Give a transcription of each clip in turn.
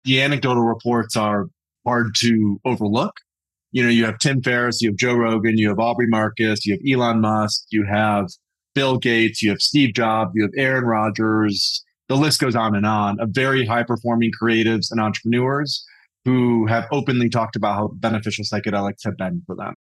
the anecdotal reports are hard to overlook. You have Tim Ferriss, you have Joe Rogan, you have Aubrey Marcus, you have Elon Musk, you have Bill Gates, you have Steve Jobs, you have Aaron Rodgers. The list goes on, of very high performing creatives and entrepreneurs who have openly talked about how beneficial psychedelics have been for them.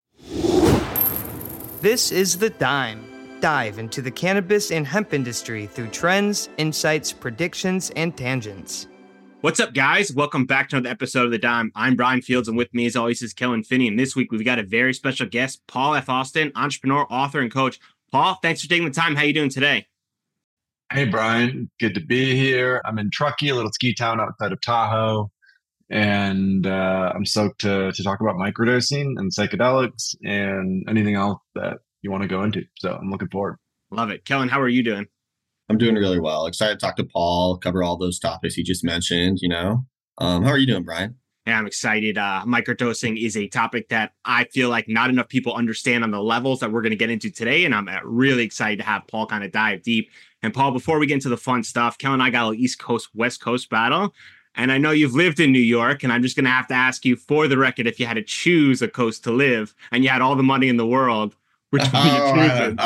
This is The Dime. Dive into the cannabis and hemp industry through trends, insights, predictions, and tangents. What's up, guys? Welcome back to another episode of The Dime. I'm Brian Fields, and with me, as always, is Kellen Finney. And this week, we've got a very special guest, Paul F. Austin, entrepreneur, author, and coach. Paul, thanks for taking the time. How you doing today? Hey, Brian. Good to be here. I'm in Truckee, a little ski town outside of Tahoe. And I'm stoked to talk about microdosing and psychedelics and anything else that you want to go into. So I'm looking forward. Love it. Kellen, how are you doing? I'm doing really well. Excited to talk to Paul, cover all those topics he just mentioned, How are you doing, Brian? Yeah, I'm excited. Microdosing is a topic that I feel like not enough people understand on the levels that we're going to get into today. And I'm really excited to have Paul kind of dive deep. And Paul, before we get into the fun stuff, Kellen and I got a little East Coast, West Coast battle. And I know you've lived in New York, and I'm just going to have to ask you for the record, if you had to choose a coast to live and you had all the money in the world, which would you choose?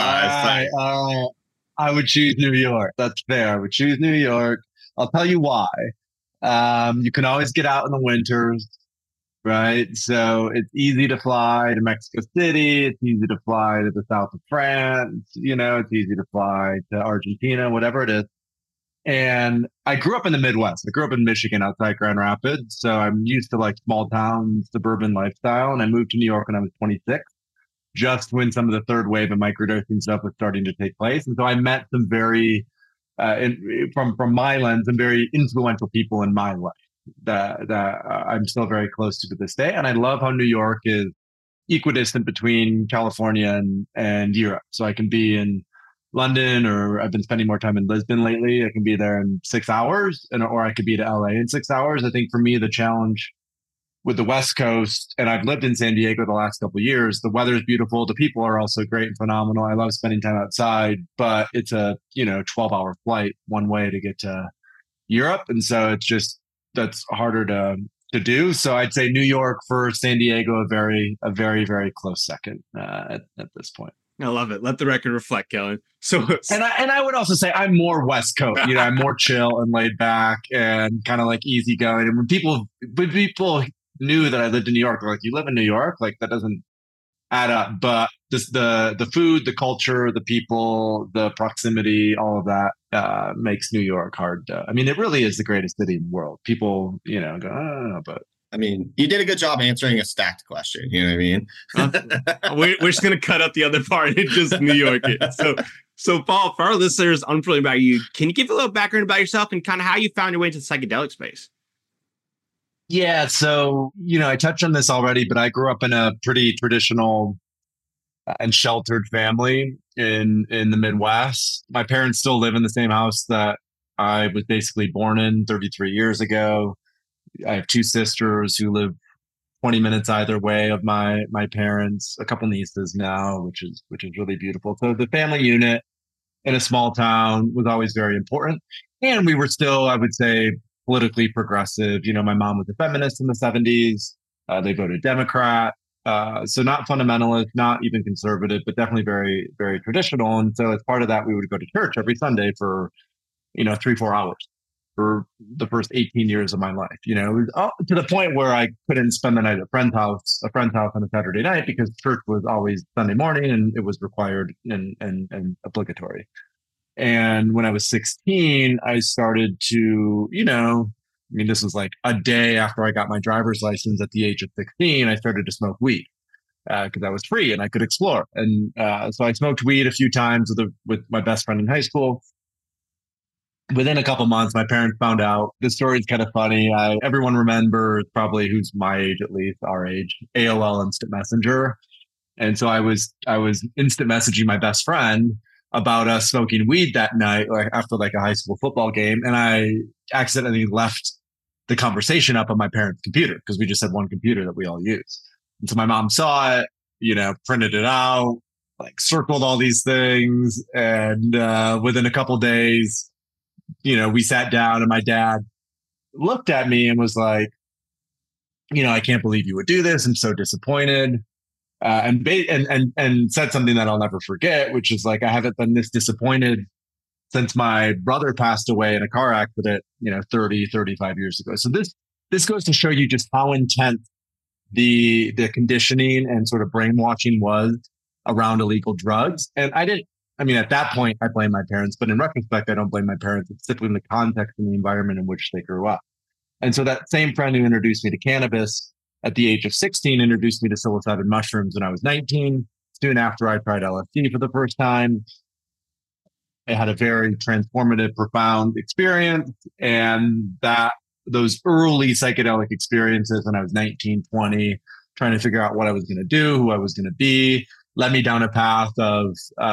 I would choose New York. That's fair. I would choose New York. I'll tell you why. You can always get out in the winters, right? So it's easy to fly to Mexico City. It's easy to fly to the south of France. It's easy to fly to Argentina, whatever it is. And I grew up in the Midwest. I grew up in Michigan outside Grand Rapids. So I'm used to like small town, suburban lifestyle. And I moved to New York when I was 26, just when some of the third wave of microdosing stuff was starting to take place. And so I met some very, from my lens, and very influential people in my life that I'm still very close to this day. And I love how New York is equidistant between California and Europe. So I can be in London, or I've been spending more time in Lisbon lately. I can be there in 6 hours, or I could be to LA in 6 hours. I think for me, the challenge with the West Coast, and I've lived in San Diego the last couple of years, the weather's beautiful. The people are also great and phenomenal. I love spending time outside, but it's a 12-hour flight one way to get to Europe. And so that's harder to do. So I'd say New York first, San Diego, a very, very close second at this point. I love it. Let the record reflect, Kellen. So, and I would also say I'm more West Coast. I'm more chill and laid back and kind of like easygoing. And when people knew that I lived in New York, they're like, "You live in New York? Like that doesn't add up." But just the food, the culture, the people, the proximity, all of that makes New York hard. It really is the greatest city in the world. People, go, "Oh," but. You did a good job answering a stacked question. You know what I mean? We're just going to cut up the other part and just New York it. So Paul, for our listeners unfamiliar about you, can you give a little background about yourself and kind of how you found your way into the psychedelic space? Yeah. So, I touched on this already, but I grew up in a pretty traditional and sheltered family in the Midwest. My parents still live in the same house that I was basically born in 33 years ago. I have two sisters who live 20 minutes either way of my parents, a couple nieces now, which is really beautiful. So the family unit in a small town was always very important. And we were still, I would say, politically progressive. My mom was a feminist in the 70s. They voted Democrat. So not fundamentalist, not even conservative, but definitely very, very traditional. And so as part of that, we would go to church every Sunday for, 3-4 hours. For the first 18 years of my life, it was to the point where I couldn't spend the night at a friend's house on a Saturday night because church was always Sunday morning and it was required and obligatory. And when I was 16, I started to, this was like a day after I got my driver's license at the age of 16, I started to smoke weed because I was free and I could explore. And so I smoked weed a few times with my best friend in high school. Within a couple months, my parents found out. The story's kind of funny. Everyone remembers, probably who's my age, at least our age, AOL Instant Messenger. And so I was instant messaging my best friend about us smoking weed that night, after a high school football game. And I accidentally left the conversation up on my parents' computer because we just had one computer that we all use. And so my mom saw it, printed it out, circled all these things. And within a couple days, we sat down and my dad looked at me and was like, I can't believe you would do this. I'm so disappointed. And said something that I'll never forget, which is like, I haven't been this disappointed since my brother passed away in a car accident, 35 years ago. So this goes to show you just how intense the conditioning and sort of brainwashing was around illegal drugs. And at that point, I blame my parents, but in retrospect, I don't blame my parents. It's simply in the context and the environment in which they grew up. And so that same friend who introduced me to cannabis at the age of 16 introduced me to psilocybin mushrooms when I was 19. Soon after, I tried LSD for the first time. I had a very transformative, profound experience. And those early psychedelic experiences when I was 19, 20, trying to figure out what I was going to do, who I was going to be, led me down a path of,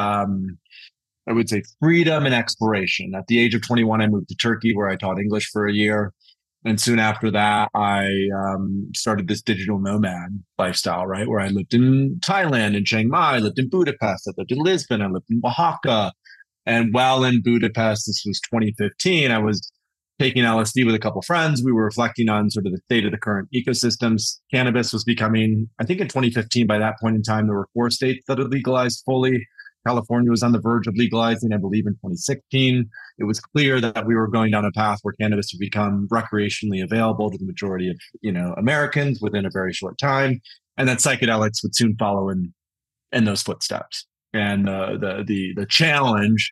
I would say, freedom and exploration. At the age of 21, I moved to Turkey, where I taught English for a year. And soon after that, I started this digital nomad lifestyle, right? Where I lived in Thailand, in Chiang Mai, I lived in Budapest, I lived in Lisbon, I lived in Oaxaca. And while in Budapest, this was 2015, I was taking LSD with a couple of friends. We were reflecting on sort of the state of the current ecosystems. Cannabis was becoming, I think in 2015, by that point in time, there were 4 states that had legalized fully. California was on the verge of legalizing, I believe, in 2016. It was clear that we were going down a path where cannabis would become recreationally available to the majority of, Americans within a very short time, and that psychedelics would soon follow in those footsteps. And the challenge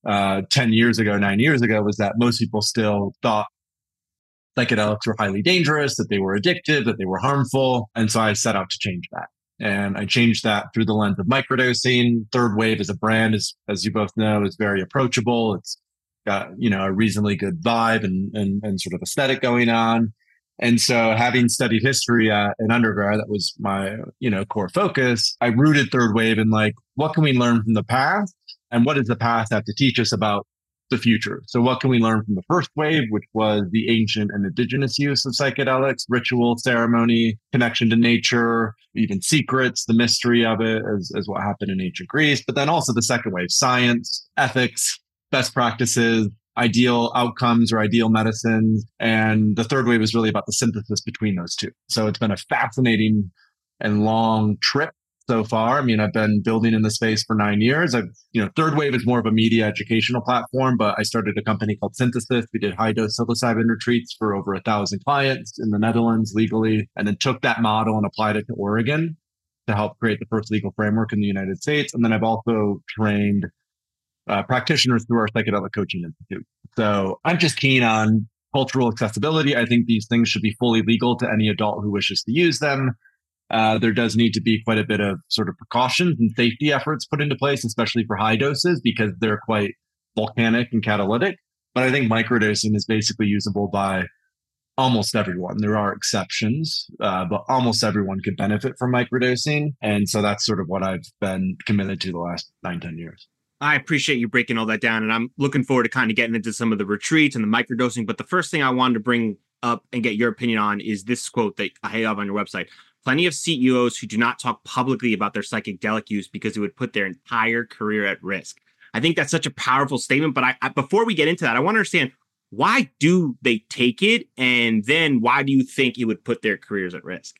9 years ago, was that most people still thought psychedelics were highly dangerous, that they were addictive, that they were harmful. And so I set out to change that. And I changed that through the lens of microdosing. Third Wave as a brand, as you both know, is very approachable. It's got, a reasonably good vibe and sort of aesthetic going on. And so having studied history in undergrad, that was my, core focus. I rooted Third Wave in like, what can we learn from the past? And what does the past have to teach us about the future? So what can we learn from the first wave, which was the ancient and indigenous use of psychedelics, ritual, ceremony, connection to nature, even secrets, the mystery of it as what happened in ancient Greece. But then also the second wave, science, ethics, best practices, ideal outcomes or ideal medicines. And the third wave is really about the synthesis between those two. So it's been a fascinating and long trip so far. I've been building in the space for 9 years. Third Wave is more of a media educational platform, but I started a company called Synthesis. We did high dose psilocybin retreats for over 1,000 clients in the Netherlands legally, and then took that model and applied it to Oregon to help create the first legal framework in the United States. And then I've also trained practitioners through our Psychedelic Coaching Institute. So I'm just keen on cultural accessibility. I think these things should be fully legal to any adult who wishes to use them. There does need to be quite a bit of sort of precautions and safety efforts put into place, especially for high doses, because they're quite volcanic and catalytic. But I think microdosing is basically usable by almost everyone. There are exceptions, but almost everyone could benefit from microdosing. And so that's sort of what I've been committed to the last 9-10 years. I appreciate you breaking all that down, and I'm looking forward to kind of getting into some of the retreats and the microdosing. But the first thing I wanted to bring up and get your opinion on is this quote that I have on your website. Plenty of CEOs who do not talk publicly about their psychedelic use because it would put their entire career at risk. I think that's such a powerful statement. But I before we get into that, I want to understand, why do they take it? And then why do you think it would put their careers at risk?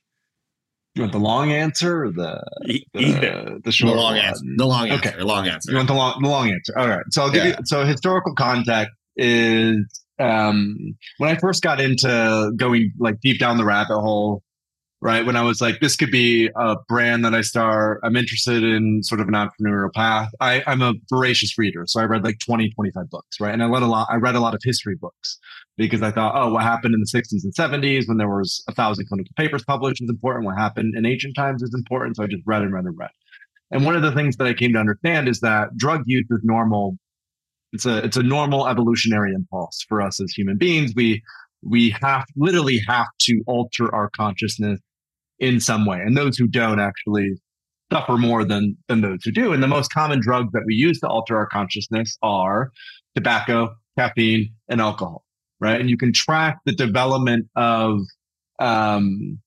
You want the long answer or the short? The long answer. The long answer. Okay. Long answer. You want the long answer? All right. So I'll give you. So historical context is when I first got into going like deep down the rabbit hole. Right. When I was like, this could be a brand that I start. I'm interested in sort of an entrepreneurial path. I'm a voracious reader. So I read like 20, 25 books. Right. And I read a lot of history books because I thought, oh, what happened in the 60s and 70s when there was 1,000 clinical papers published is important. What happened in ancient times is important. So I just read and read and read. And one of the things that I came to understand is that drug use is normal. It's a normal evolutionary impulse for us as human beings. We literally have to alter our consciousness in some way. And those who don't actually suffer more than those who do. And the most common drugs that we use to alter our consciousness are tobacco, caffeine, and alcohol, right? And you can track the development of, the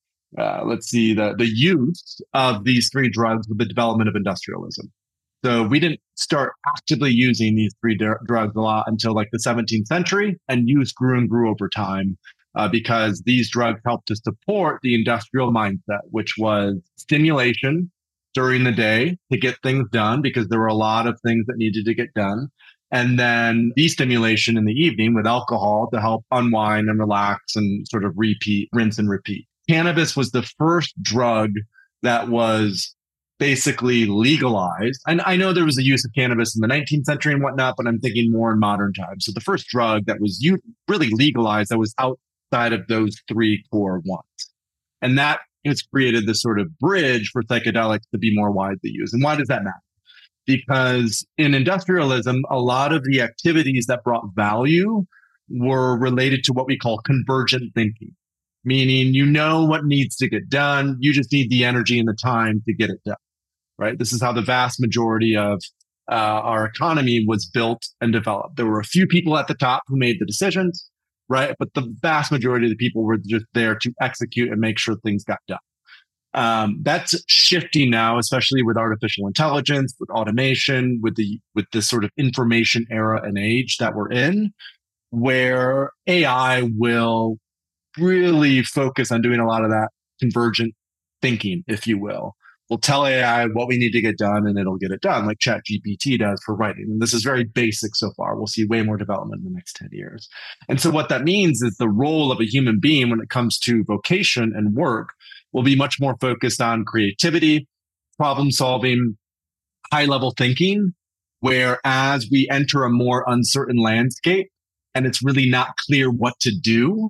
use of these three drugs with the development of industrialism. So we didn't start actively using these three drugs a lot until like the 17th century, and use grew and grew over time. because these drugs help to support the industrial mindset, which was stimulation during the day to get things done because there were a lot of things that needed to get done. And then destimulation in the evening with alcohol to help unwind and relax and sort of rinse and repeat. Cannabis was the first drug that was basically legalized. And I know there was a use of cannabis in the 19th century and whatnot, but I'm thinking more in modern times. So the first drug that was really legalized that was outside of those three core ones. And that has created this sort of bridge for psychedelics to be more widely used. And why does that matter? Because in industrialism, a lot of the activities that brought value were related to what we call convergent thinking, meaning you know what needs to get done. You just need the energy and the time to get it done. Right? This is how the vast majority of our economy was built and developed. There were a few people at the top who made the decisions, right? But the vast majority of the people were just there to execute and make sure things got done. That's shifting now, especially with artificial intelligence, with automation, with this sort of information era and age that we're in, where AI will really focus on doing a lot of that convergent thinking, if you will. We'll tell AI what we need to get done and it'll get it done, like ChatGPT does for writing. And this is very basic so far. We'll see way more development in the next 10 years. And so what that means is the role of a human being when it comes to vocation and work will be much more focused on creativity, problem solving, high level thinking, where as we enter a more uncertain landscape and it's really not clear what to do,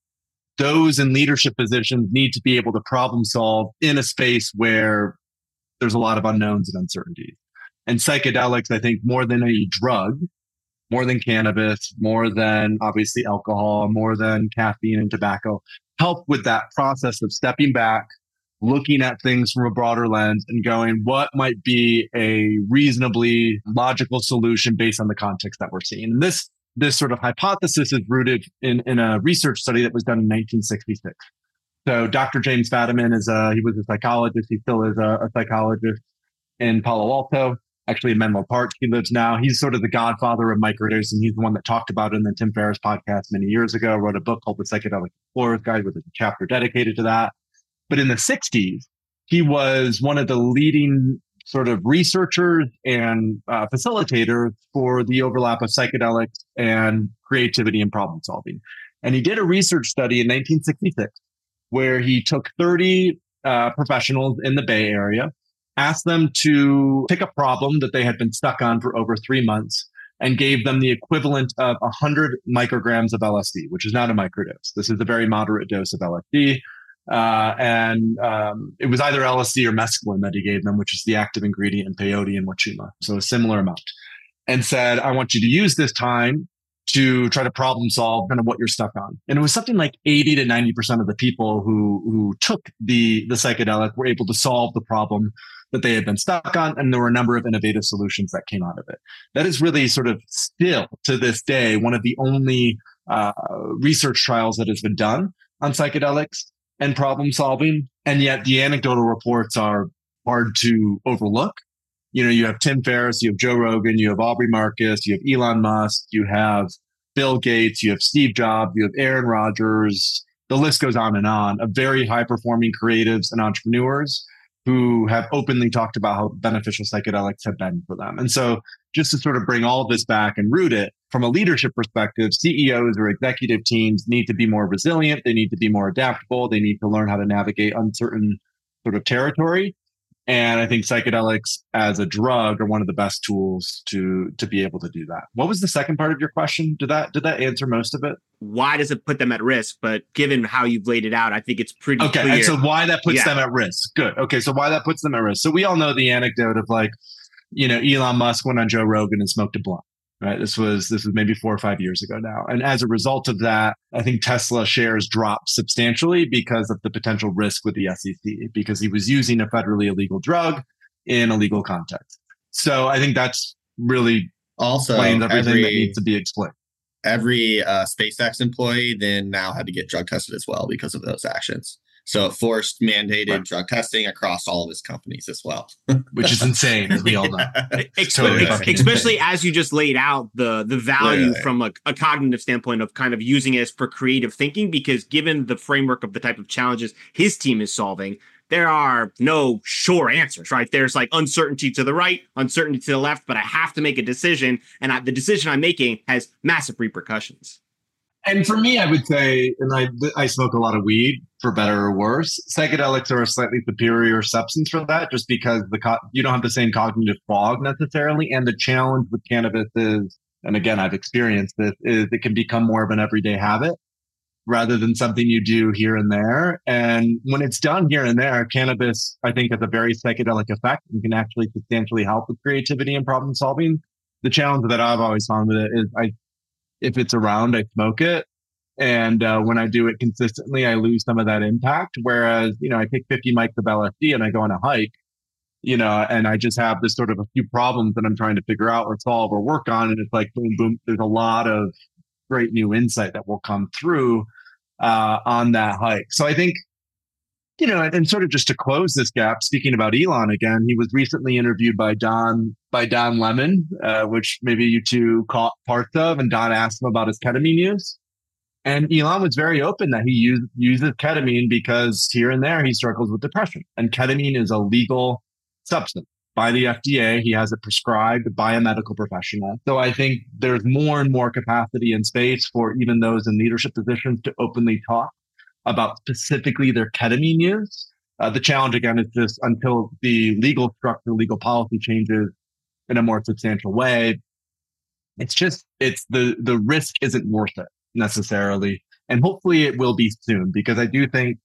those in leadership positions need to be able to problem solve in a space where there's a lot of unknowns and uncertainties. And psychedelics, I think, more than a drug, more than cannabis, more than obviously alcohol, more than caffeine and tobacco, help with that process of stepping back, looking at things from a broader lens and going, what might be a reasonably logical solution based on the context that we're seeing? And this sort of hypothesis is rooted in a research study that was done in 1966. So Dr. James Fadiman he was a psychologist. He still is a psychologist in Palo Alto, actually in Menlo Park. He lives now. He's sort of the godfather of microdosing. He's the one that talked about it in the Tim Ferriss podcast many years ago, wrote a book called The Psychedelic Explorer's Guide with a chapter dedicated to that. But in the 60s, he was one of the leading sort of researchers and facilitators for the overlap of psychedelics and creativity and problem solving. And he did a research study in 1966 where he took 30 professionals in the Bay Area, asked them to pick a problem that they had been stuck on for over 3 months, and gave them the equivalent of 100 micrograms of LSD, which is not a microdose. This is a very moderate dose of LSD. And it was either LSD or mescaline that he gave them, which is the active ingredient in peyote and wachuma. So a similar amount. And said, I want you to use this time to try to problem solve kind of what you're stuck on. And it was something like 80 to 90% of the people who took the psychedelic were able to solve the problem that they had been stuck on. And there were a number of innovative solutions that came out of it. That is really sort of still to this day, one of the only research trials that has been done on psychedelics and problem solving. And yet the anecdotal reports are hard to overlook. You know, you have Tim Ferriss, you have Joe Rogan, you have Aubrey Marcus, you have Elon Musk, you have Bill Gates, you have Steve Jobs, you have Aaron Rodgers. The list goes on of very high performing creatives and entrepreneurs who have openly talked about how beneficial psychedelics have been for them. And so just to sort of bring all of this back and root it from a leadership perspective, CEOs or executive teams need to be more resilient. They need to be more adaptable. They need to learn how to navigate uncertain sort of territory. And I think psychedelics as a drug are one of the best tools to be able to do that. What was the second part of your question? Did that answer most of it? Why does it put them at risk? But given how you've laid it out, I think it's pretty clear. And so why that puts them at risk. Good. Okay. So why that puts them at risk. So we all know the anecdote of like, you know, Elon Musk went on Joe Rogan and smoked a blunt. Right. This was maybe 4 or 5 years ago now. And as a result of that, I think Tesla shares dropped substantially because of the potential risk with the SEC, because he was using a federally illegal drug in a legal context. So I think that's really also explains everything that needs to be explained. Every SpaceX employee then now had to get drug tested as well because of those actions. So it forced mandated drug testing across all of his companies as well. Which is insane, as we all know. Especially as you just laid out the value from a cognitive standpoint of kind of using it for creative thinking, because given the framework of the type of challenges his team is solving, there are no sure answers, right? There's like uncertainty to the right, uncertainty to the left, but I have to make a decision. And the decision I'm making has massive repercussions. And for me, I would say, and I smoke a lot of weed, for better or worse, psychedelics are a slightly superior substance for that, just because you don't have the same cognitive fog necessarily. And the challenge with cannabis is, and again, I've experienced this, is it can become more of an everyday habit rather than something you do here and there. And when it's done here and there, cannabis, I think, has a very psychedelic effect and can actually substantially help with creativity and problem solving. The challenge that I've always found with it is if it's around, I smoke it. And when I do it consistently, I lose some of that impact. Whereas, I take 50 mics of LSD and I go on a hike, and I just have this sort of a few problems that I'm trying to figure out or solve or work on. And it's like, boom, boom, there's a lot of great new insight that will come through on that hike. So I think, and sort of just to close this gap, speaking about Elon again, he was recently interviewed by Don Lemon, which maybe you two caught parts of, and Don asked him about his ketamine use. And Elon was very open that he uses ketamine because here and there he struggles with depression. And ketamine is a legal substance by the FDA. He has it prescribed by a medical professional. So I think there's more and more capacity and space for even those in leadership positions to openly talk about specifically their ketamine use. The challenge, again, is just until the legal structure, legal policy changes in a more substantial way, the risk isn't worth it necessarily. And hopefully it will be soon, because I do think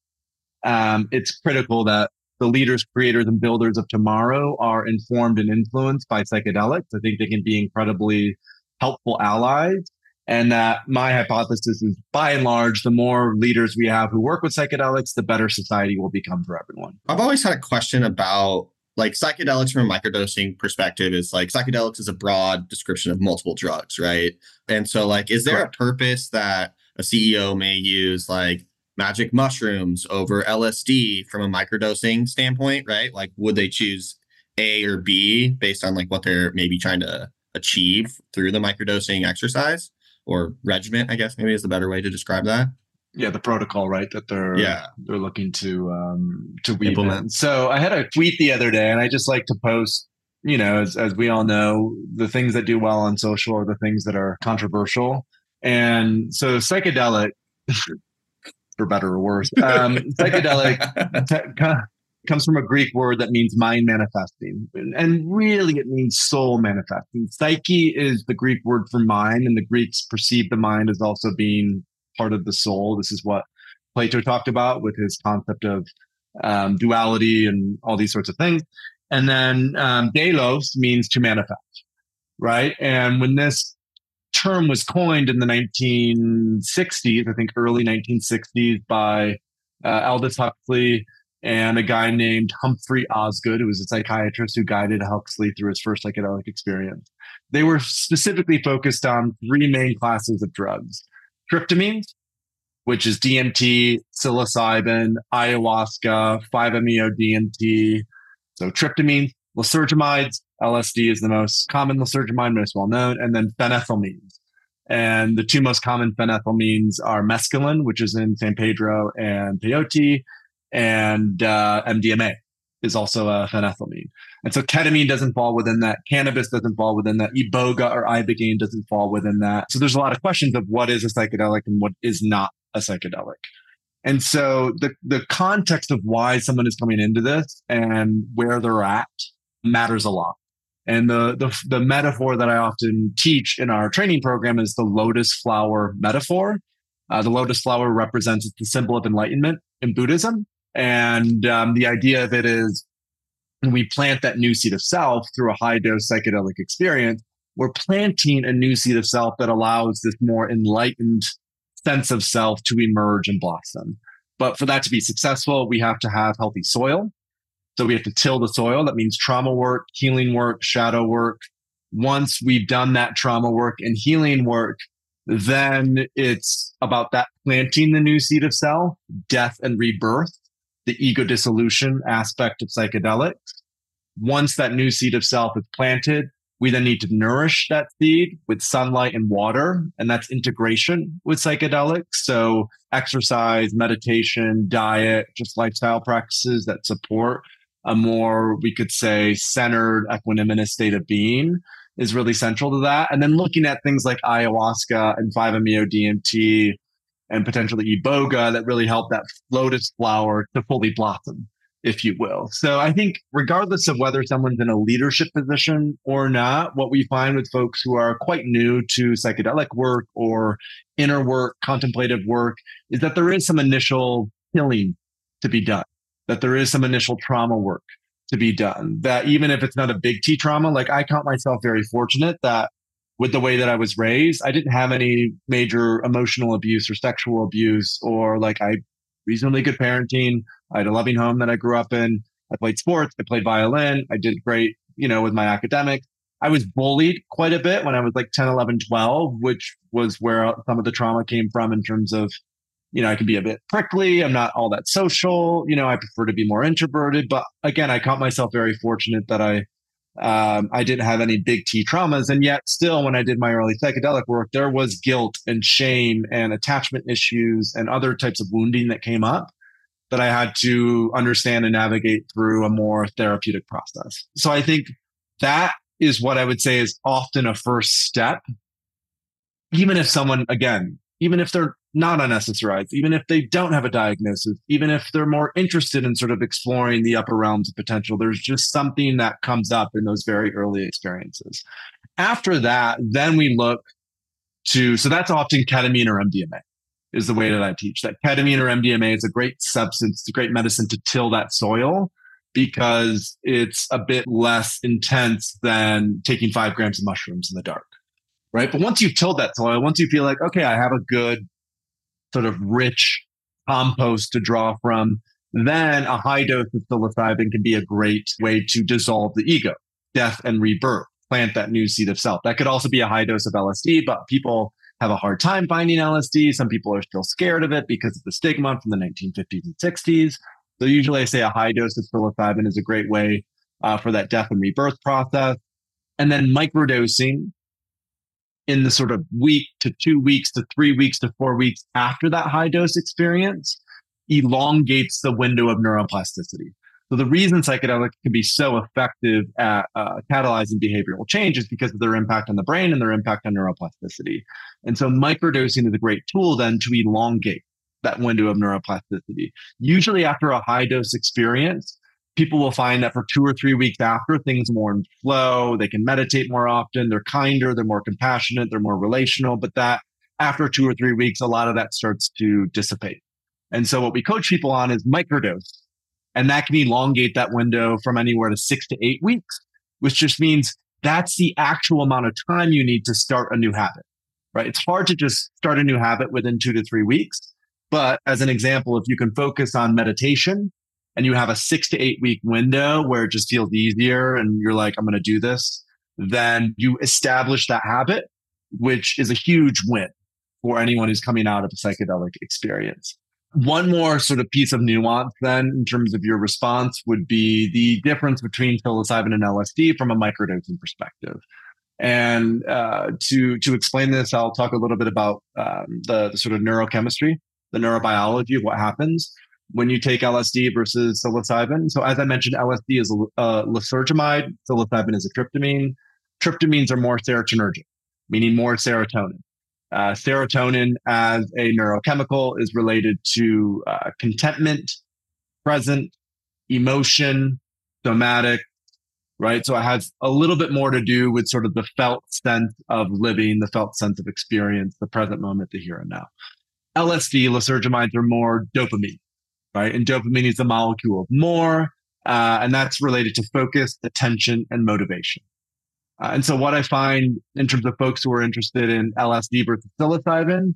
it's critical that the leaders, creators, and builders of tomorrow are informed and influenced by psychedelics. I think they can be incredibly helpful allies. And that my hypothesis is, by and large, the more leaders we have who work with psychedelics, the better society will become for everyone. I've always had a question about like psychedelics from a microdosing perspective. Is like psychedelics is a broad description of multiple drugs, right? And so like, is there a purpose that a CEO may use like magic mushrooms over LSD from a microdosing standpoint, right? Like, would they choose A or B based on like what they're maybe trying to achieve through the microdosing exercise or regimen, I guess maybe is the better way to describe that? Yeah, the protocol, right, that they're looking to weave implement. In. So I had a tweet the other day, and I just like to post, as we all know, the things that do well on social are the things that are controversial. And so psychedelic, for better or worse, psychedelic comes from a Greek word that means mind manifesting. And really it means soul manifesting. Psyche is the Greek word for mind, and the Greeks perceive the mind as also being part of the soul. This is what Plato talked about with his concept of duality and all these sorts of things. And then delos means to manifest, right? And when this term was coined in the 1960s, I think early 1960s, by Aldous Huxley and a guy named Humphrey Osgood, who was a psychiatrist who guided Huxley through his first psychedelic experience. They were specifically focused on three main classes of drugs: tryptamines, which is DMT, psilocybin, ayahuasca, 5-MeO-DMT. So tryptamine, lysergamides, LSD is the most common lysergamide, most well known, and then phenethylamines. And the two most common phenethylamines are mescaline, which is in San Pedro and peyote, and MDMA is also a phenethylamine. And so ketamine doesn't fall within that. Cannabis doesn't fall within that. Iboga or ibogaine doesn't fall within that. So there's a lot of questions of what is a psychedelic and what is not a psychedelic. And so the context of why someone is coming into this and where they're at matters a lot. And the metaphor that I often teach in our training program is the lotus flower metaphor. The lotus flower represents the symbol of enlightenment in Buddhism. And the idea of it is we plant that new seed of self through a high dose psychedelic experience. We're planting a new seed of self that allows this more enlightened sense of self to emerge and blossom. But for that to be successful, we have to have healthy soil. So we have to till the soil. That means trauma work, healing work, shadow work. Once we've done that trauma work and healing work, then it's about that planting the new seed of self, death and rebirth. the ego dissolution aspect of psychedelics. Once that new seed of self is planted, we then need to nourish that seed with sunlight and water, and that's integration with psychedelics. So exercise, meditation, diet, just lifestyle practices that support a more, we could say, centered, equanimous state of being is really central to that. And then looking at things like ayahuasca and 5-MeO-DMT and potentially iboga that really help that lotus flower to fully blossom, if you will. So I think regardless of whether someone's in a leadership position or not, what we find with folks who are quite new to psychedelic work or inner work, contemplative work, is that there is some initial healing to be done, that there is some initial trauma work to be done, that even if it's not a big T trauma, like I count myself very fortunate that with the way that I was raised, I didn't have any major emotional abuse or sexual abuse, or like I reasonably good parenting. I had a loving home that I grew up in. I played sports. I played violin. I did great, with my academics. I was bullied quite a bit when I was like 10, 11, 12, which was where some of the trauma came from in terms of, I can be a bit prickly. I'm not all that social. I prefer to be more introverted. But again, I caught myself very fortunate that I didn't have any big T traumas. And yet still, when I did my early psychedelic work, there was guilt and shame and attachment issues and other types of wounding that came up that I had to understand and navigate through a more therapeutic process. So I think that is what I would say is often a first step. Even if someone, again, even if they're not on SSRIs, even if they don't have a diagnosis, even if they're more interested in sort of exploring the upper realms of potential, there's just something that comes up in those very early experiences. After that, then we look to, so that's often ketamine or MDMA is the way that I teach. That ketamine or MDMA is a great substance, it's a great medicine to till that soil because it's a bit less intense than taking 5 grams of mushrooms in the dark, right? But once you've tilled that soil, once you feel like, okay, I have a good sort of rich compost to draw from, then a high dose of psilocybin can be a great way to dissolve the ego, death and rebirth, plant that new seed of self. That could also be a high dose of LSD, but people have a hard time finding LSD. Some people are still scared of it because of the stigma from the 1950s and 60s. So usually I say a high dose of psilocybin is a great way for that death and rebirth process. And then microdosing in the sort of week to 2 weeks to 3 weeks to 4 weeks after that high dose experience elongates the window of neuroplasticity. So the reason psychedelics can be so effective at catalyzing behavioral change is because of their impact on the brain and their impact on neuroplasticity. And so microdosing is a great tool then to elongate that window of neuroplasticity. Usually after a high dose experience, people will find that for 2 or 3 weeks after, things more in flow, they can meditate more often, they're kinder, they're more compassionate, they're more relational, but that after 2 or 3 weeks, a lot of that starts to dissipate. And so what we coach people on is microdose. And that can elongate that window from anywhere to 6 to 8 weeks, which just means that's the actual amount of time you need to start a new habit, right? It's hard to just start a new habit within 2 to 3 weeks. But as an example, if you can focus on meditation and you have a 6 to 8 week window where it just feels easier and you're like, I'm going to do this, then you establish that habit, which is a huge win for anyone who's coming out of a psychedelic experience. One more sort of piece of nuance then in terms of your response would be the difference between psilocybin and LSD from a microdosing perspective. And to explain this, I'll talk a little bit about the sort of neurochemistry, the neurobiology of what happens when you take LSD versus psilocybin. So as I mentioned, LSD is a lysergamide, psilocybin is a tryptamine. Tryptamines are more serotonergic, meaning more serotonin. Serotonin as a neurochemical is related to contentment, present, emotion, somatic, right? So it has a little bit more to do with sort of the felt sense of living, the felt sense of experience, the present moment, the here and now. LSD, lysergamides are more dopamine, right? And dopamine is a molecule of more, and that's related to focus, attention, and motivation. And so what I find in terms of folks who are interested in LSD versus psilocybin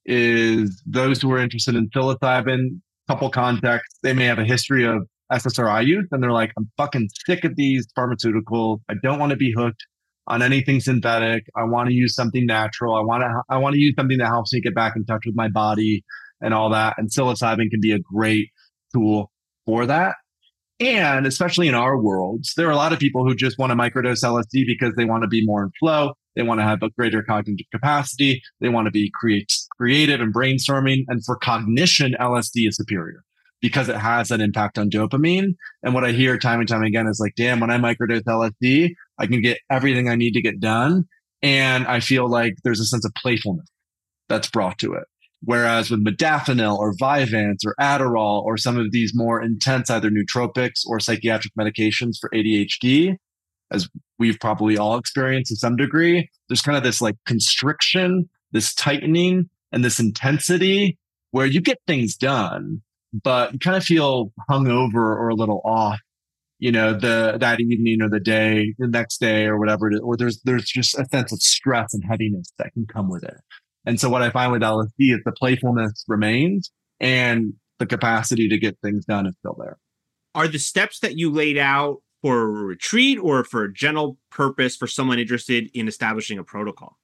is those who are interested in psilocybin, couple contexts, they may have a history of SSRI use and they're like, I'm fucking sick of these pharmaceuticals. I don't want to be hooked on anything synthetic. I want to use something natural. I want to use something that helps me get back in touch with my body and all that. And psilocybin can be a great tool for that. And especially in our worlds, there are a lot of people who just want to microdose LSD because they want to be more in flow. They want to have a greater cognitive capacity. They want to be creative and brainstorming. And for cognition, LSD is superior because it has that impact on dopamine. And what I hear time and time again is like, damn, when I microdose LSD, I can get everything I need to get done. And I feel like there's a sense of playfulness that's brought to it. Whereas with modafinil or Vyvanse or Adderall or some of these more intense either nootropics or psychiatric medications for ADHD, as we've probably all experienced to some degree, there's kind of this like constriction, this tightening, and this intensity where you get things done, but you kind of feel hungover or a little off, that evening or the next day or whatever it is, or there's just a sense of stress and heaviness that can come with it. And so what I find with LSD is the playfulness remains and the capacity to get things done is still there. Are the steps that you laid out for a retreat or for a general purpose for someone interested in establishing a protocol?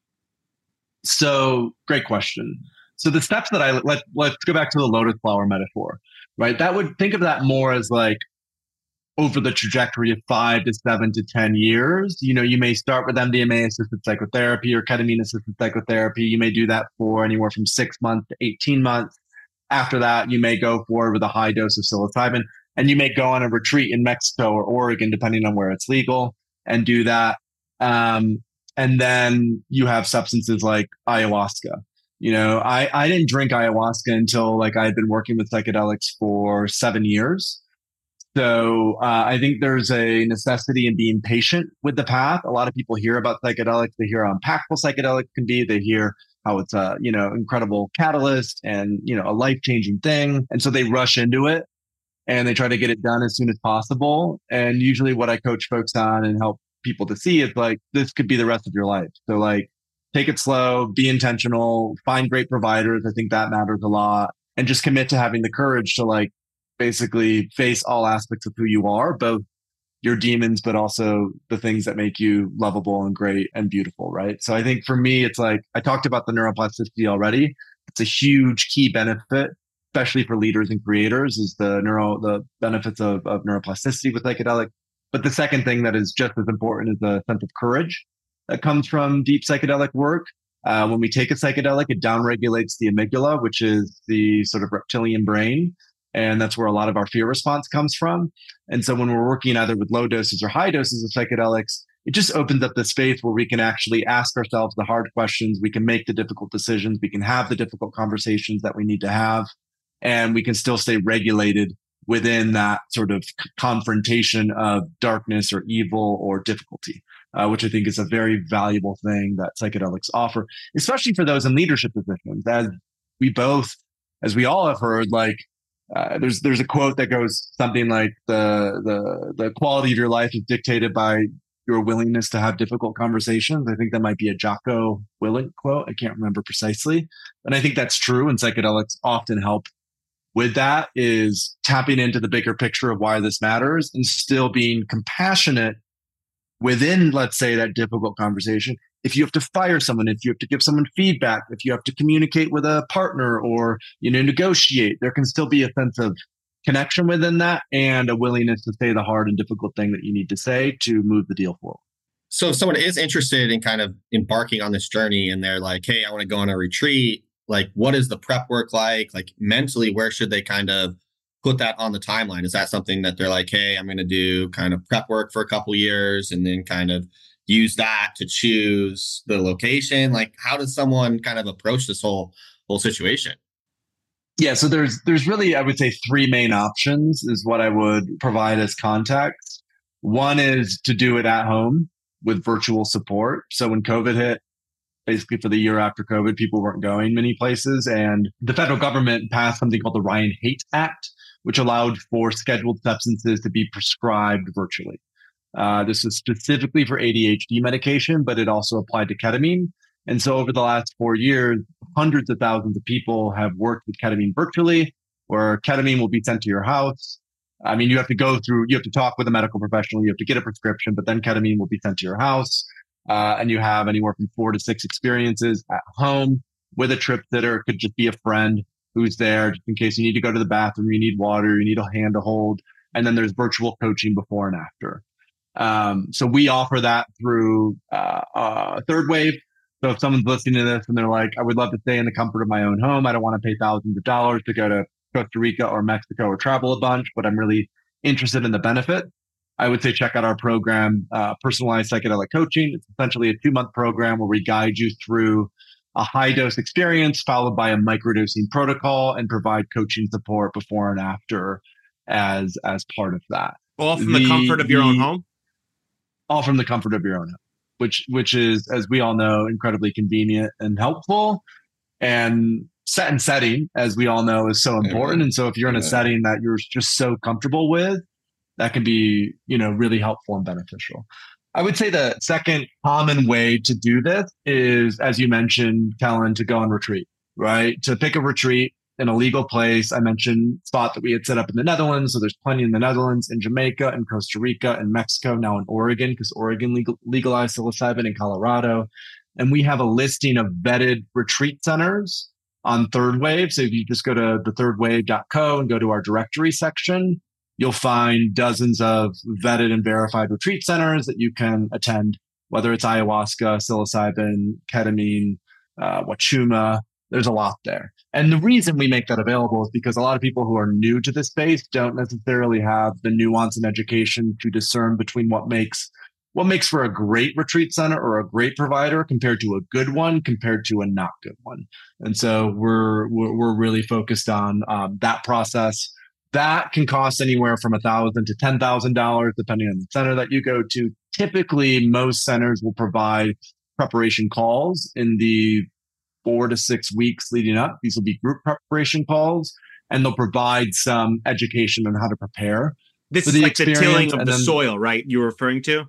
So great question. So the steps that let's go back to the lotus flower metaphor, right? That would think of that more as like over the trajectory of 5 to 7 to 10 years. You may start with MDMA-assisted psychotherapy or ketamine-assisted psychotherapy. You may do that for anywhere from 6 months to 18 months. After that, you may go forward with a high dose of psilocybin, and you may go on a retreat in Mexico or Oregon, depending on where it's legal, and do that. And then you have substances like ayahuasca. I didn't drink ayahuasca until I had been working with psychedelics for 7 years. So I think there's a necessity in being patient with the path. A lot of people hear about psychedelics. They hear how impactful psychedelics can be. They hear how it's a incredible catalyst and a life-changing thing. And so they rush into it and they try to get it done as soon as possible. And usually what I coach folks on and help people to see is this could be the rest of your life. So take it slow, be intentional, find great providers. I think that matters a lot. And just commit to having the courage to basically face all aspects of who you are, both your demons, but also the things that make you lovable and great and beautiful, right? So I think for me, it's I talked about the neuroplasticity already. It's a huge key benefit, especially for leaders and creators, is the benefits of neuroplasticity with psychedelic. But the second thing that is just as important is the sense of courage that comes from deep psychedelic work. When we take a psychedelic, it downregulates the amygdala, which is the sort of reptilian brain. And that's where a lot of our fear response comes from. And so when we're working either with low doses or high doses of psychedelics, it just opens up the space where we can actually ask ourselves the hard questions. We can make the difficult decisions. We can have the difficult conversations that we need to have. And we can still stay regulated within that sort of confrontation of darkness or evil or difficulty, which I think is a very valuable thing that psychedelics offer, especially for those in leadership positions. As we all have heard, there's a quote that goes something like the quality of your life is dictated by your willingness to have difficult conversations. I think that might be a Jocko Willink quote. I can't remember precisely, but I think that's true. And psychedelics often help with that, is tapping into the bigger picture of why this matters and still being compassionate within, let's say, that difficult conversation. If you have to fire someone, if you have to give someone feedback, if you have to communicate with a partner or, negotiate, there can still be a sense of connection within that and a willingness to say the hard and difficult thing that you need to say to move the deal forward. So if someone is interested in kind of embarking on this journey and they're like, hey, I want to go on a retreat, what is the prep work like? Mentally, where should they kind of put that on the timeline? Is that something that they're like, hey, I'm going to do kind of prep work for a couple years and then kind of use that to choose the location? How does someone kind of approach this whole situation? Yeah, so there's really, I would say, 3 main options is what I would provide as context. One is to do it at home with virtual support. So when COVID hit, basically for the year after COVID, people weren't going many places. And the federal government passed something called the Ryan-Haight Act, which allowed for scheduled substances to be prescribed virtually. This is specifically for ADHD medication, but it also applied to ketamine. And so over the last 4 years, hundreds of thousands of people have worked with ketamine virtually, where ketamine will be sent to your house. I mean, you have to talk with a medical professional, you have to get a prescription, but then ketamine will be sent to your house. And you have anywhere from 4 to 6 experiences at home with a trip sitter. It could just be a friend who's there just in case you need to go to the bathroom, you need water, you need a hand to hold. And then there's virtual coaching before and after. So we offer that through Third Wave. So if someone's listening to this and they're like, I would love to stay in the comfort of my own home. I don't want to pay thousands of dollars to go to Costa Rica or Mexico or travel a bunch, but I'm really interested in the benefit. I would say check out our program, Personalized Psychedelic Coaching. It's essentially a 2-month program where we guide you through a high dose experience followed by a microdosing protocol and provide coaching support before and after as part of that. All from the comfort of your own home? All from the comfort of your own home, which is, as we all know, incredibly convenient and helpful. And setting, as we all know, is so important. And so if you're in a setting that you're just so comfortable with, that can be, really helpful and beneficial. I would say the second common way to do this is, as you mentioned, Kellen, to go on retreat, right? To pick a retreat in a legal place. I mentioned spot that we had set up in the Netherlands. So there's plenty in the Netherlands, in Jamaica, in Costa Rica, in Mexico, now in Oregon, because Oregon legalized psilocybin, in Colorado. And we have a listing of vetted retreat centers on Third Wave. So if you just go to thethirdwave.co and go to our directory section, you'll find dozens of vetted and verified retreat centers that you can attend, whether it's ayahuasca, psilocybin, ketamine, wachuma. There's a lot there. And the reason we make that available is because a lot of people who are new to this space don't necessarily have the nuance and education to discern between what makes for a great retreat center or a great provider compared to a good one, compared to a not good one. And so we're really focused on that process. That can cost anywhere from $1,000 to $10,000, depending on the center that you go to. Typically, most centers will provide preparation calls in the 4 to 6 weeks leading up. These will be group preparation calls, and they'll provide some education on how to prepare. This is like the tilling of the soil, right? You're referring to?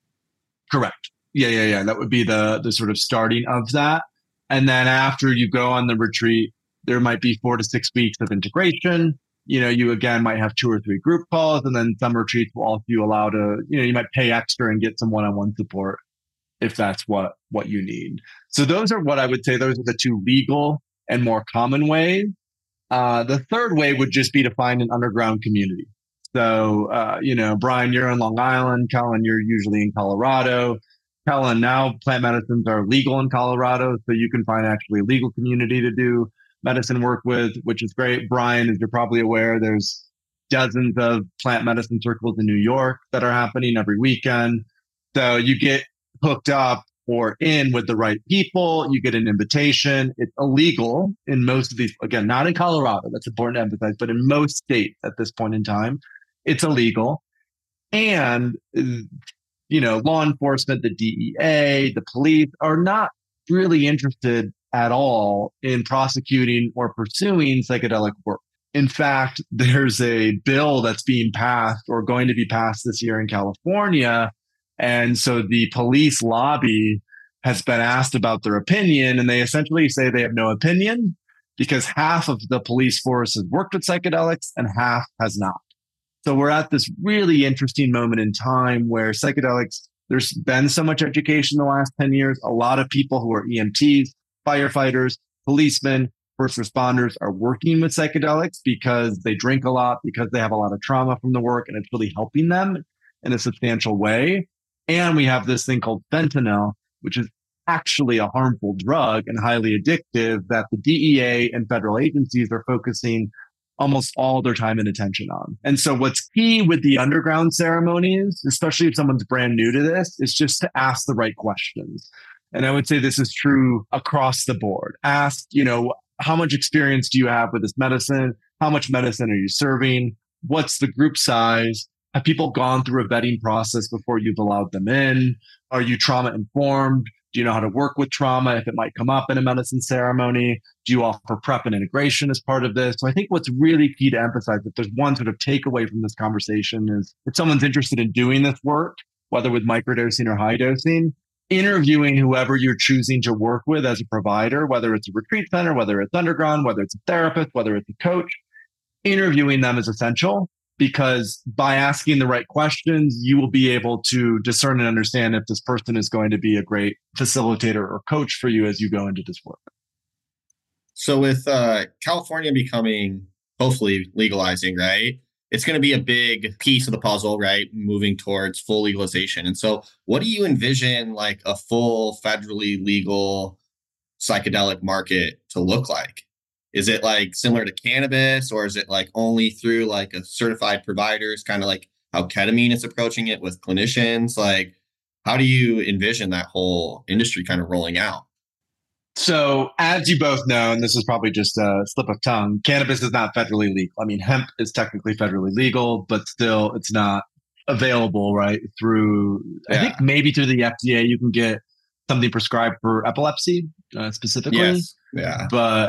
Correct. Yeah. That would be the sort of starting of that. And then after you go on the retreat, there might be 4 to 6 weeks of integration. You again might have 2 or 3 group calls, and then some retreats will also allow to, you might pay extra and get some one-on-one support if that's what you need. So those are what I would say. Those are the 2 legal and more common ways. The third way would just be to find an underground community. So, Brian, you're in Long Island. Kellen, you're usually in Colorado. Kellen, now plant medicines are legal in Colorado, so you can find actually a legal community to do medicine work with, which is great. Brian, as you're probably aware, there's dozens of plant medicine circles in New York that are happening every weekend. So you get hooked up or in with the right people, you get an invitation. It's illegal in most of these, again, not in Colorado, that's important to emphasize, but in most states at this point in time, it's illegal. And, law enforcement, the DEA, the police are not really interested at all in prosecuting or pursuing psychedelic work. In fact, there's a bill that's being passed or going to be passed this year in California. And so the police lobby has been asked about their opinion, and they essentially say they have no opinion because half of the police force has worked with psychedelics and half has not. So we're at this really interesting moment in time where psychedelics, there's been so much education in the last 10 years. A lot of people who are EMTs, firefighters, policemen, first responders are working with psychedelics because they drink a lot, because they have a lot of trauma from the work, and it's really helping them in a substantial way. And we have this thing called fentanyl, which is actually a harmful drug and highly addictive that the DEA and federal agencies are focusing almost all their time and attention on. And so what's key with the underground ceremonies, especially if someone's brand new to this, is just to ask the right questions. And I would say this is true across the board. Ask, how much experience do you have with this medicine? How much medicine are you serving? What's the group size? Have people gone through a vetting process before you've allowed them in? Are you trauma informed? Do you know how to work with trauma if it might come up in a medicine ceremony? Do you offer prep and integration as part of this? So I think what's really key to emphasize, if there's one sort of takeaway from this conversation, is if someone's interested in doing this work, whether with microdosing or high dosing, interviewing whoever you're choosing to work with as a provider, whether it's a retreat center, whether it's underground, whether it's a therapist, whether it's a coach, interviewing them is essential. Because by asking the right questions, you will be able to discern and understand if this person is going to be a great facilitator or coach for you as you go into this work. So with California becoming, hopefully legalizing, right? It's going to be a big piece of the puzzle, right? Moving towards full legalization. And so what do you envision like a full federally legal psychedelic market to look like? Is it like similar to cannabis, or is it like only through like a certified providers, kind of like how ketamine is approaching it with clinicians? Like, how do you envision that whole industry kind of rolling out? So, as you both know, and this is probably just a slip of tongue, cannabis is not federally legal. I mean, hemp is technically federally legal, but still it's not available, right? I think maybe through the FDA, you can get something prescribed for epilepsy specifically. Yes. Yeah.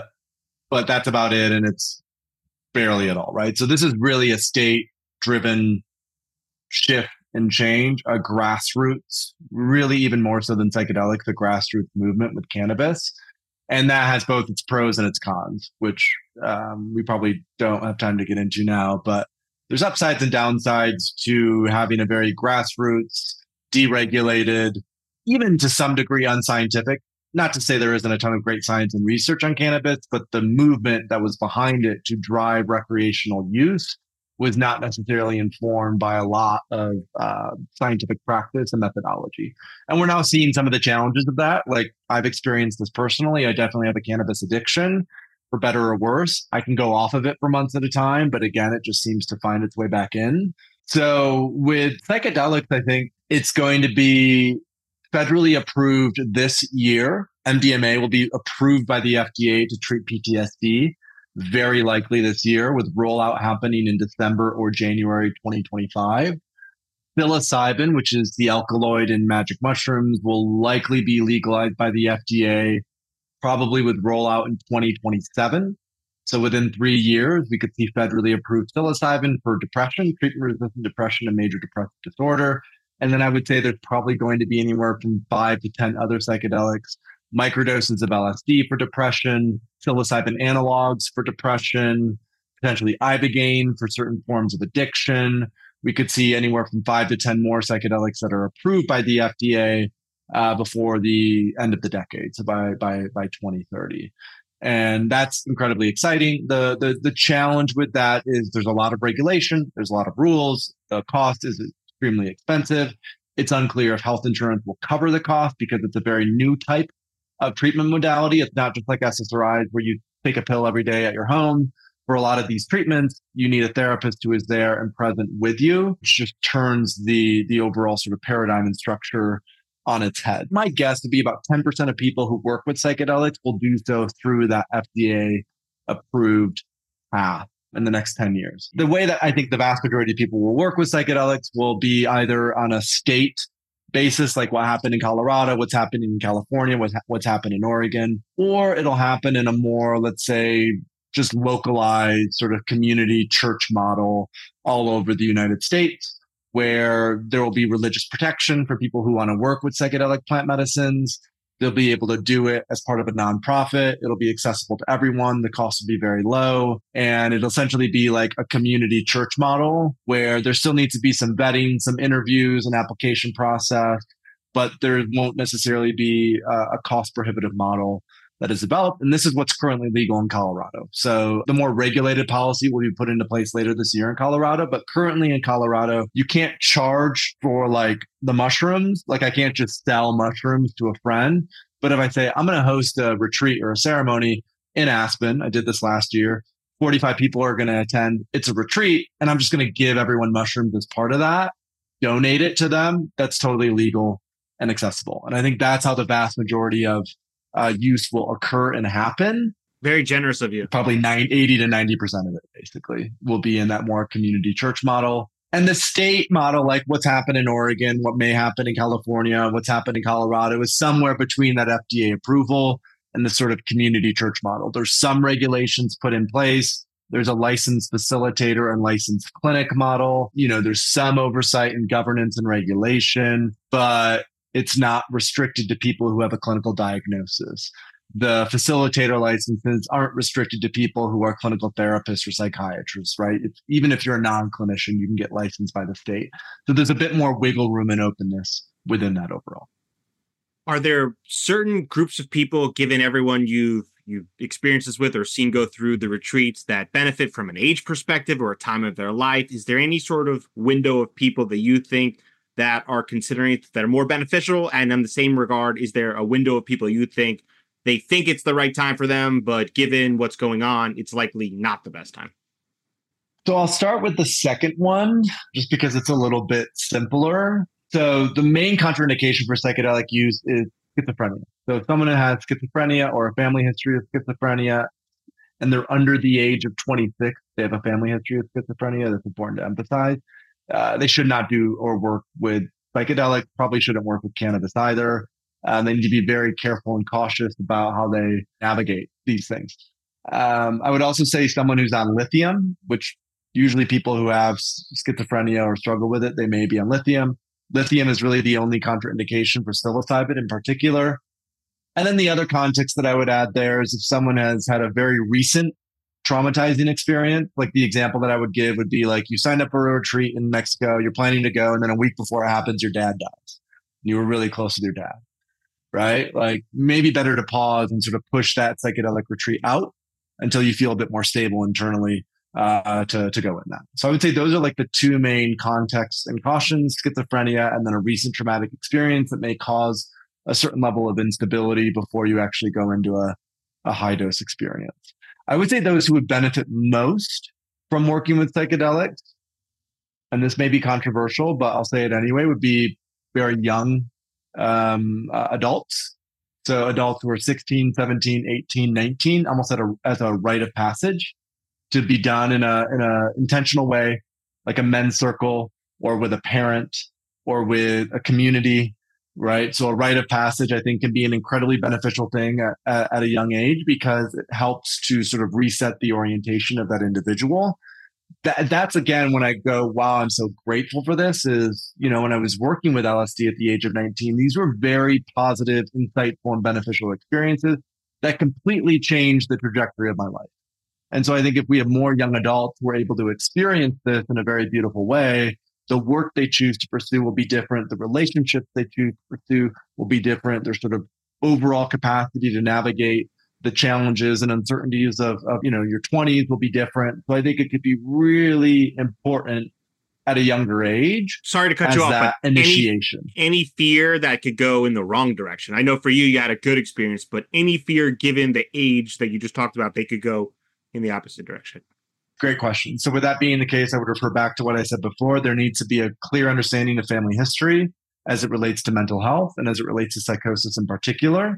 But that's about it. And it's barely at all, right? So this is really a state driven shift and change, a grassroots, really even more so than psychedelics, the grassroots movement with cannabis. And that has both its pros and its cons, which we probably don't have time to get into now. But there's upsides and downsides to having a very grassroots, deregulated, even to some degree unscientific. Not to say there isn't a ton of great science and research on cannabis, but the movement that was behind it to drive recreational use was not necessarily informed by a lot of scientific practice and methodology. And we're now seeing some of the challenges of that. Like, I've experienced this personally. I definitely have a cannabis addiction, for better or worse. I can go off of it for months at a time, but again, it just seems to find its way back in. So with psychedelics, I think it's going to be federally approved this year. MDMA will be approved by the FDA to treat PTSD, very likely this year, with rollout happening in December or January 2025. Psilocybin, which is the alkaloid in magic mushrooms, will likely be legalized by the FDA, probably with rollout in 2027. So within 3 years, we could see federally approved psilocybin for depression, treatment-resistant depression, and major depressive disorder. And then I would say there's probably going to be anywhere from 5 to 10 other psychedelics, microdoses of LSD for depression, psilocybin analogs for depression, potentially ibogaine for certain forms of addiction. We could see anywhere from 5 to 10 more psychedelics that are approved by the FDA before the end of the decade, so by 2030. And that's incredibly exciting. The challenge with that is there's a lot of regulation, there's a lot of rules, the cost is extremely expensive. It's unclear if health insurance will cover the cost because it's a very new type of treatment modality. It's not just like SSRIs where you take a pill every day at your home. For a lot of these treatments, you need a therapist who is there and present with you, which just turns the overall sort of paradigm and structure on its head. My guess would be about 10% of people who work with psychedelics will do so through that FDA approved path in the next 10 years. The way that I think the vast majority of people will work with psychedelics will be either on a state basis, like what happened in Colorado, what's happening in California, what's happened in Oregon, or it'll happen in a more, let's say, just localized sort of community church model all over the United States, where there will be religious protection for people who want to work with psychedelic plant medicines. They'll be able to do it as part of a nonprofit. It'll be accessible to everyone. The cost will be very low. And it'll essentially be like a community church model where there still needs to be some vetting, some interviews, an application process, but there won't necessarily be a cost prohibitive model that is developed. And this is what's currently legal in Colorado. So the more regulated policy will be put into place later this year in Colorado. But currently in Colorado, you can't charge for like the mushrooms. Like I can't just sell mushrooms to a friend. But if I say, I'm going to host a retreat or a ceremony in Aspen, I did this last year, 45 people are going to attend. It's a retreat. And I'm just going to give everyone mushrooms as part of that, donate it to them. That's totally legal and accessible. And I think that's how the vast majority of use will occur and happen. Very generous of you. Probably 80 to 90% of it basically will be in that more community church model. And the state model, like what's happened in Oregon, what may happen in California, what's happened in Colorado, is somewhere between that FDA approval and the sort of community church model. There's some regulations put in place. There's a licensed facilitator and licensed clinic model. You know, there's some oversight and governance and regulation, but it's not restricted to people who have a clinical diagnosis. The facilitator licenses aren't restricted to people who are clinical therapists or psychiatrists, right? Even if you're a non-clinician, you can get licensed by the state. So there's a bit more wiggle room and openness within that overall. Are there certain groups of people, given everyone you've you've experienced this with or seen go through the retreats that benefit from an age perspective or a time of their life? Is there any sort of window of people that you think that are considering it that are more beneficial? And in the same regard, is there a window of people you think they think it's the right time for them, but given what's going on, it's likely not the best time? So I'll start with the second one, just because it's a little bit simpler. So the main contraindication for psychedelic use is schizophrenia. So if someone has schizophrenia or a family history of schizophrenia, and they're under the age of 26, they have a family history of schizophrenia, that's important to emphasize. They should not do or work with psychedelics, probably shouldn't work with cannabis either. They need to be very careful and cautious about how they navigate these things. I would also say someone who's on lithium, which usually people who have schizophrenia or struggle with it, they may be on lithium. Lithium is really the only contraindication for psilocybin in particular. And then the other context that I would add there is if someone has had a very recent traumatizing experience, like the example that I would give would be like you signed up for a retreat in Mexico, you're planning to go, and then a week before it happens, your dad dies. You were really close with your dad, right? Like maybe better to pause and sort of push that psychedelic retreat out until you feel a bit more stable internally to go in that. So I would say those are like the two main contexts and cautions: schizophrenia and then a recent traumatic experience that may cause a certain level of instability before you actually go into a high dose experience. I would say those who would benefit most from working with psychedelics, and this may be controversial, but I'll say it anyway, would be very young adults. So adults who are 16, 17, 18, 19, almost as a rite of passage, to be done in a intentional way, like a men's circle or with a parent or with a community, right? So a rite of passage, I think, can be an incredibly beneficial thing at a young age because it helps to sort of reset the orientation of that individual. That's again, when I go, wow, I'm so grateful for this is, when I was working with LSD at the age of 19, these were very positive, insightful, and beneficial experiences that completely changed the trajectory of my life. And so I think if we have more young adults who are able to experience this in a very beautiful way, the work they choose to pursue will be different. The relationships they choose to pursue will be different. Their sort of overall capacity to navigate the challenges and uncertainties of your 20s will be different. So I think it could be really important at a younger age. Sorry to cut you off, but initiation. Any fear that could go in the wrong direction? I know for you had a good experience, but any fear given the age that you just talked about, they could go in the opposite direction? Great question. So with that being the case, I would refer back to what I said before. There needs to be a clear understanding of family history as it relates to mental health and as it relates to psychosis in particular.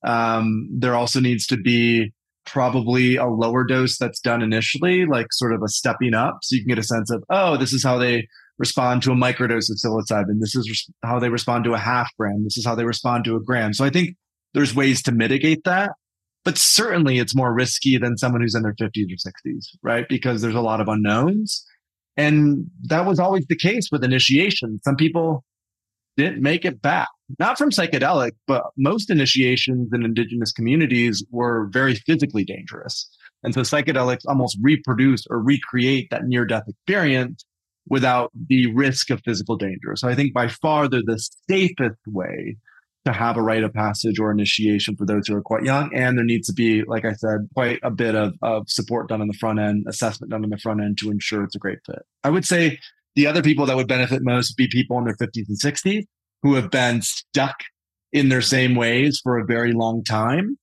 There also needs to be probably a lower dose that's done initially, like sort of a stepping up. So you can get a sense of, this is how they respond to a microdose of psilocybin. This is how they respond to a half gram. This is how they respond to a gram. So I think there's ways to mitigate that. But certainly it's more risky than someone who's in their 50s or 60s, right? Because there's a lot of unknowns. And that was always the case with initiation. Some people didn't make it back, not from psychedelic, but most initiations in indigenous communities were very physically dangerous. And so psychedelics almost reproduce or recreate that near-death experience without the risk of physical danger. So I think by far they're the safest way to have a rite of passage or initiation for those who are quite young. And there needs to be, like I said, quite a bit of support done on the front end, assessment done on the front end to ensure it's a great fit. I would say the other people that would benefit most would be people in their 50s and 60s who have been stuck in their same ways for a very long time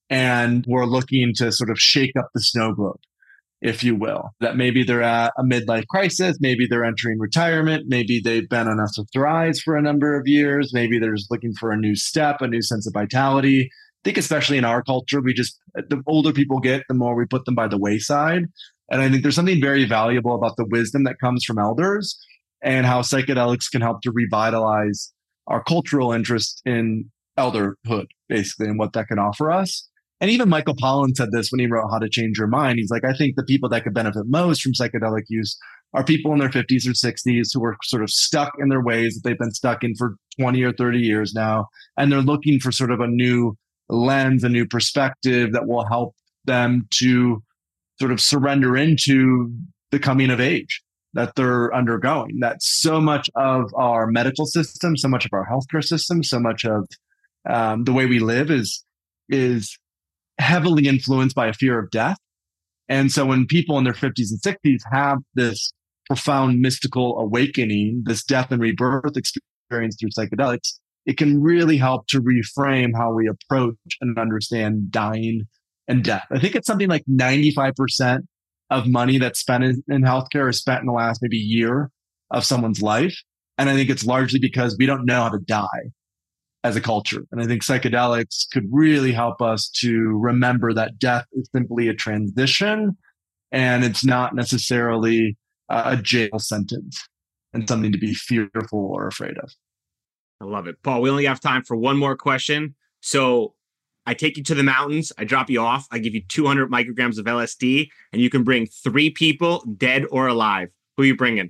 and were looking to sort of shake up the snow globe, if you will. That maybe they're at a midlife crisis, maybe they're entering retirement, maybe they've been on SSRIs for a number of years, maybe they're just looking for a new step, a new sense of vitality. I think especially in our culture, the older people get, the more we put them by the wayside. And I think there's something very valuable about the wisdom that comes from elders and how psychedelics can help to revitalize our cultural interest in elderhood, basically, and what that can offer us. And even Michael Pollan said this when he wrote How to Change Your Mind. He's like, I think the people that could benefit most from psychedelic use are people in their 50s or 60s who are sort of stuck in their ways that they've been stuck in for 20 or 30 years now. And they're looking for sort of a new lens, a new perspective that will help them to sort of surrender into the coming of age that they're undergoing. That so much of our medical system, so much of our healthcare system, so much of the way we live is heavily influenced by a fear of death. And so when people in their 50s and 60s have this profound mystical awakening, this death and rebirth experience through psychedelics, it can really help to reframe how we approach and understand dying and death. I think it's something like 95% of money that's spent in healthcare is spent in the last maybe year of someone's life. And I think it's largely because we don't know how to die as a culture. And I think psychedelics could really help us to remember that death is simply a transition and it's not necessarily a jail sentence and something to be fearful or afraid of. I love it. Paul, we only have time for one more question. So I take you to the mountains, I drop you off, I give you 200 micrograms of LSD, and you can bring 3 people, dead or alive. Who are you bringing?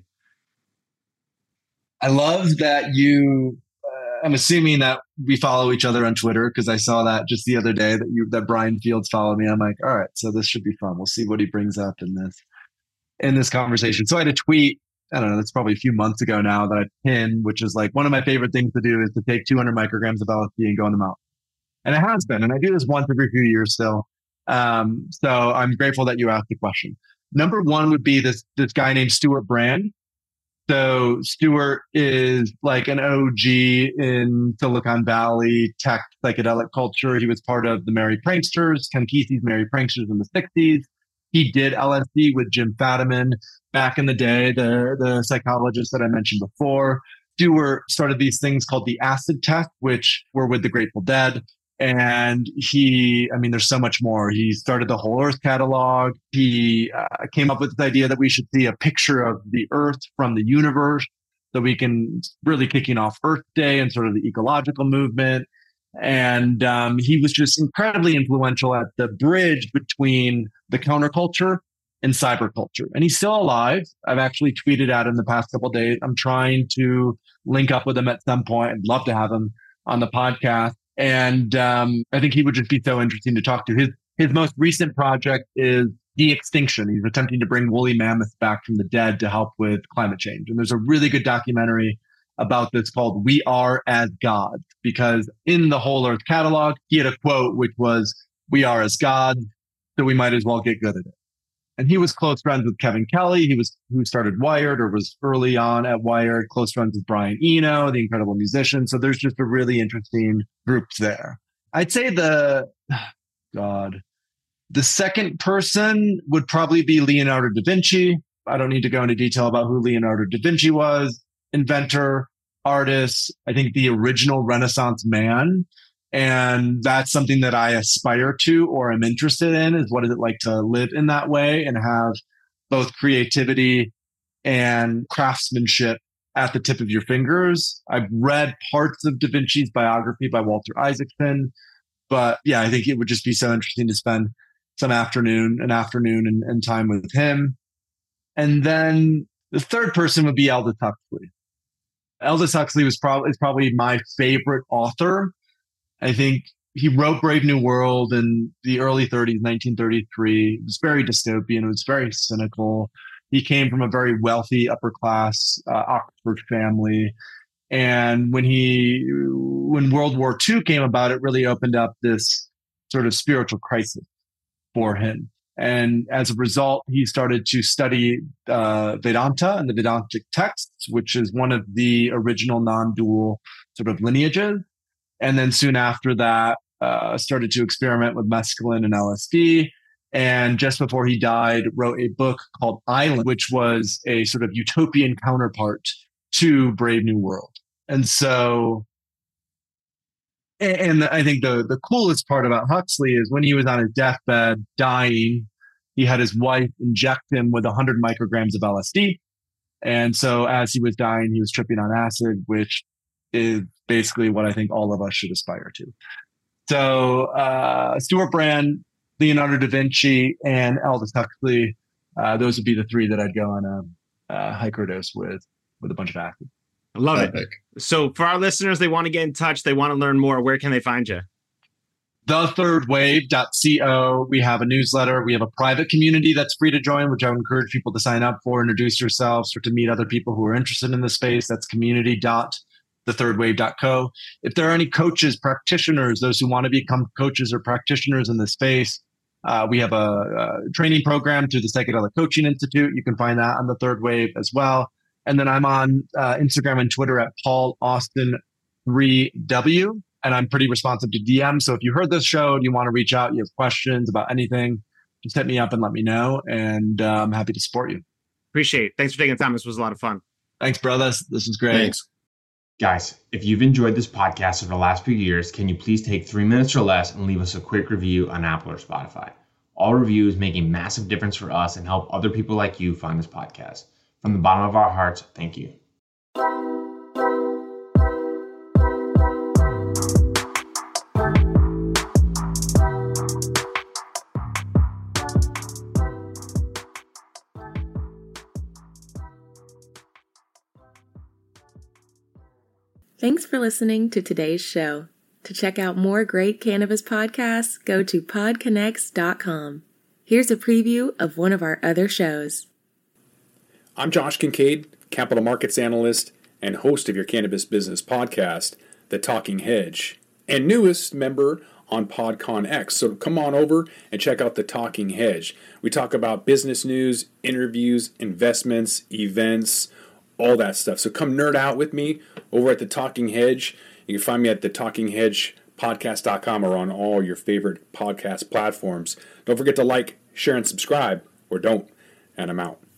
I love that I'm assuming that we follow each other on Twitter because I saw that just the other day that Brian Fields followed me. I'm like, all right, so this should be fun. We'll see what he brings up in this conversation. So I had a tweet, I don't know, that's probably a few months ago now that I pinned, which is like one of my favorite things to do is to take 200 micrograms of LSD and go on the mountain. And it has been, and I do this once every few years still. So I'm grateful that you asked the question. Number one would be this guy named Stuart Brand. So Stuart is like an OG in Silicon Valley tech psychedelic culture. He was part of the Merry Pranksters, Ken Kesey's Merry Pranksters in the 60s. He did LSD with Jim Fadiman back in the day, the psychologist that I mentioned before. Stuart started these things called the acid test, which were with the Grateful Dead. And there's so much more. He started the Whole Earth catalog. He came up with the idea that we should see a picture of the Earth from the universe so we can really kicking off Earth Day and sort of the ecological movement. And he was just incredibly influential at the bridge between the counterculture and cyberculture. And he's still alive. I've actually tweeted at him the past couple of days. I'm trying to link up with him at some point. I'd love to have him on the podcast. And I think he would just be so interesting to talk to. His most recent project is de-extinction. He's attempting to bring woolly mammoths back from the dead to help with climate change. And there's a really good documentary about this called We Are as Gods, because in the Whole Earth catalog, he had a quote which was, "We are as gods, so we might as well get good at it." And he was close friends with Kevin Kelly, who started Wired or was early on at Wired, close friends with Brian Eno, the incredible musician. So there's just a really interesting group there. I'd say the second person would probably be Leonardo da Vinci. I don't need to go into detail about who Leonardo da Vinci was. Inventor, artist, I think the original Renaissance man. And that's something that I aspire to or am interested in, is what is it like to live in that way and have both creativity and craftsmanship at the tip of your fingers. I've read parts of Da Vinci's biography by Walter Isaacson, but yeah, I think it would just be so interesting to spend an afternoon and time with him. And then the third person would be Aldous Huxley. Aldous Huxley is probably my favorite author. I think he wrote Brave New World in the early 30s, 1933. It was very dystopian. It was very cynical. He came from a very wealthy, upper class Oxford family. And when World War II came about, it really opened up this sort of spiritual crisis for him. And as a result, he started to study Vedanta and the Vedantic texts, which is one of the original non-dual sort of lineages. And then soon after that, started to experiment with mescaline and LSD. And just before he died, wrote a book called Island, which was a sort of utopian counterpart to Brave New World. And so, and I think the coolest part about Huxley is when he was on his deathbed dying, he had his wife inject him with 100 micrograms of LSD. And so as he was dying, he was tripping on acid, which is basically what I think all of us should aspire to. So Stuart Brand, Leonardo da Vinci, and Aldous Huxley, those would be the 3 that I'd go on a microdose with a bunch of acid. I love it. So for our listeners, they want to get in touch, they want to learn more, where can they find you? Thethirdwave.co. We have a newsletter. We have a private community that's free to join, which I would encourage people to sign up for, introduce yourselves, or to meet other people who are interested in the space. That's community.thethirdwave.co. thethirdwave.co. If there are any coaches, practitioners, those who want to become coaches or practitioners in the space, we have a training program through the Psychedelic Coaching Institute. You can find that on the Third Wave as well. And then I'm on Instagram and Twitter at Paul Austin 3W, and I'm pretty responsive to DM. So if you heard this show and you want to reach out, you have questions about anything, just hit me up and let me know. And I'm happy to support you. Appreciate it. Thanks for taking the time. This was a lot of fun. Thanks, brothers. This was great. Thanks. Guys, if you've enjoyed this podcast over the last few years, can you please take 3 minutes or less and leave us a quick review on Apple or Spotify? All reviews make a massive difference for us and help other people like you find this podcast. From the bottom of our hearts, thank you. Thanks for listening to today's show. To check out more great cannabis podcasts, go to podconnects.com. Here's a preview of one of our other shows. I'm Josh Kincaid, capital markets analyst and host of your cannabis business podcast, The Talking Hedge, and newest member on PodConX. So come on over and check out The Talking Hedge. We talk about business news, interviews, investments, events, all that stuff. So come nerd out with me over at The Talking Hedge. You can find me at thetalkinghedgepodcast.com or on all your favorite podcast platforms. Don't forget to like, share, and subscribe, or don't. And I'm out.